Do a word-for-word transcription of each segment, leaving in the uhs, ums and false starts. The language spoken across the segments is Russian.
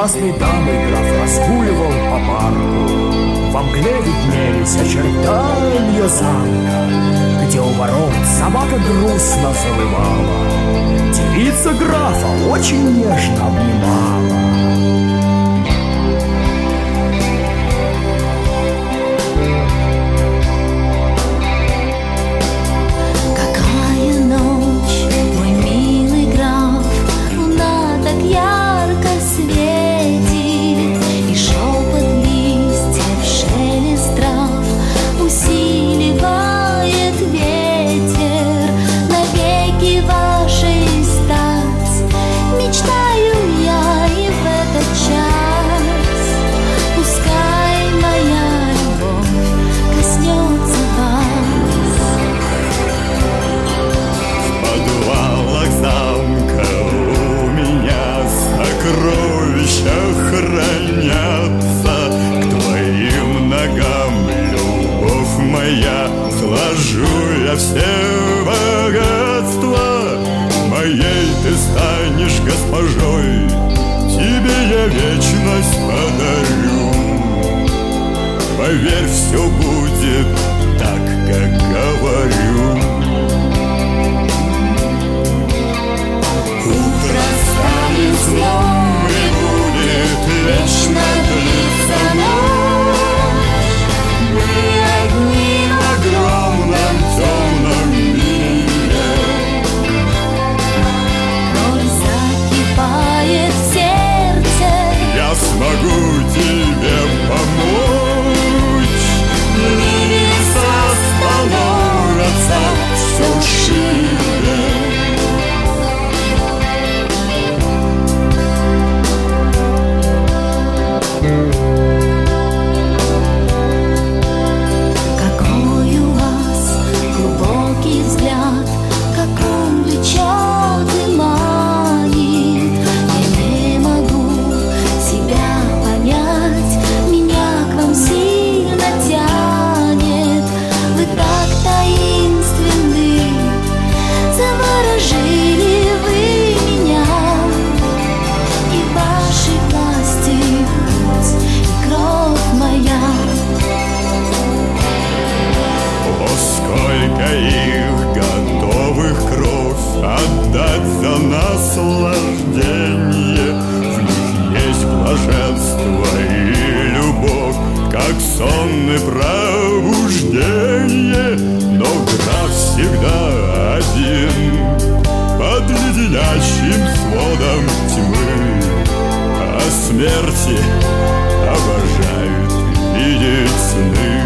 прекрасной дамой граф разгуливал по парку. Во мгле виднелись очертания замка, где у ворот собака грустно завывала. Девица графа очень нежно обнимала. Все богатства моей ты станешь госпожой, тебе я вечность подарю. Поверь, все будет так, как говорю. Утро станет злом и будет вечно длиться ночь. Мы одни в огромном темном мире. Боль закипает в сердце. Я смогу тебе помочь. Небеса становятся все шире. Отдать за наслаждение. В них есть блаженство и любовь, как сон и пробуждение. Но граф всегда один под леденящим сводом тьмы. О смерти обожают видеть сны.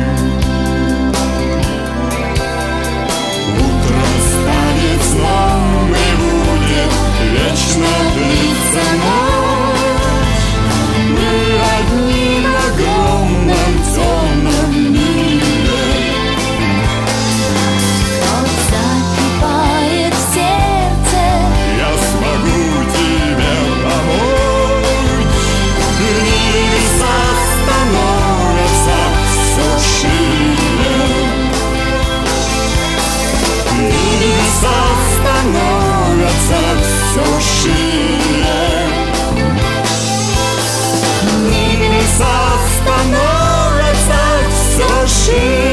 Злом и будет вечно длиться ночь. Мы одни в огромном темном мире. Кровь закипает в сердце. Я смогу тебе помочь. Небеса становятся все шире. Небеса становятся все шире. Небеса становятся все шире.